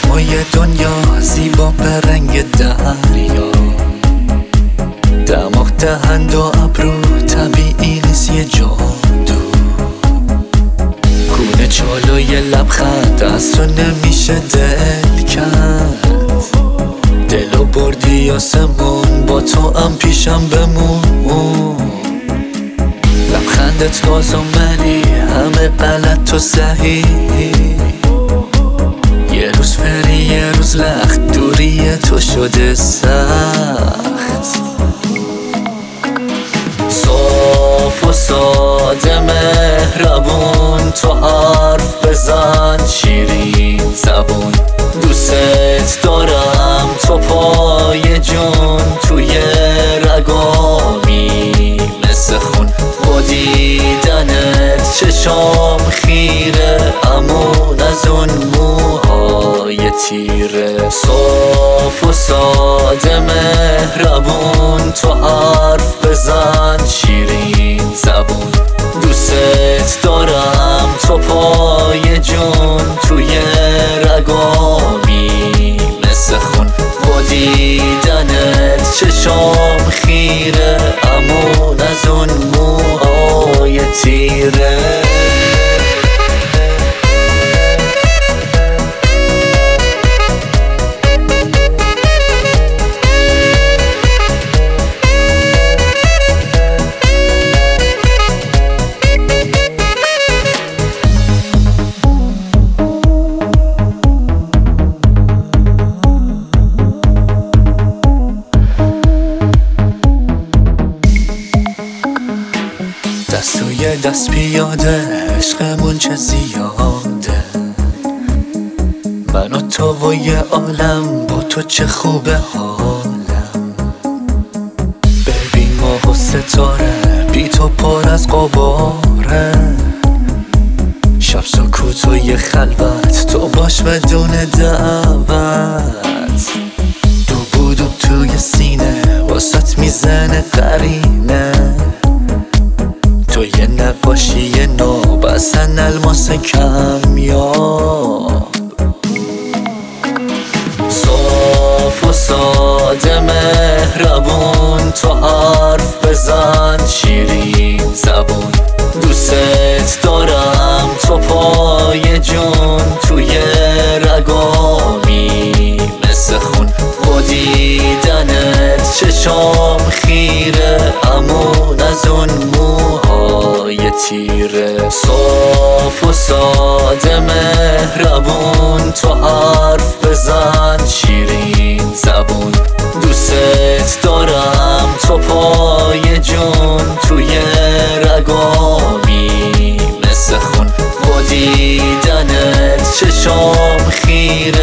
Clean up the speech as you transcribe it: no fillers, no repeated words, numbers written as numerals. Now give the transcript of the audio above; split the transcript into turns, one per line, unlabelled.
چشمای دنیا زیبا به رنگ دریا، دماغ دهند و ابرو طبیعی نیست یه جادو، گونه چالوی لبخند از تو نمیشه دل کند، دلو بردی آسمون با تو هم پیشم بمون، لبخندت ناز و منی همه غلط و صحیح، یه روز فری یه روز لخت دوری تو شده سخت، صاف و ساده مهربون تو حرف بزن شیرین زبون، دوست دارم تو پای جون توی رگامی مثل خون، با دیدنت چشام خیره امون از اون موهای تیره، صاف و ساده مهربون تو حرف بزن شیرین زبون، دوست دارم تو پای جون توی رگامی مثل خون، با دیدنت چشام خیره امون از اون موهای تیره. دست توی دست پیاده عشقمون چه زیاده، من و تو و یه عالم با تو چه خوبه حالم، ببین ماه و ستاره بی تو پر از غباره، شب سکوت و یه خلوت تو باش بدون دعوت، دو توی سینه واسط میزنه قرینه، تو یه نقاشی نو بسن الماس کمیاب، صاف و ساده مهربون تو حرف بزن شیرین زبون، دوست دارم تو پای جون توی رگامی مثل خون، با دیدنت چشام خیره امون از اون موهای تیره، صاف و ساده مهربون تو حرف بزن شیرین زبون، دوست دارم تو پای جون توی رگامی مثل خون، با دیدنت چشام خیره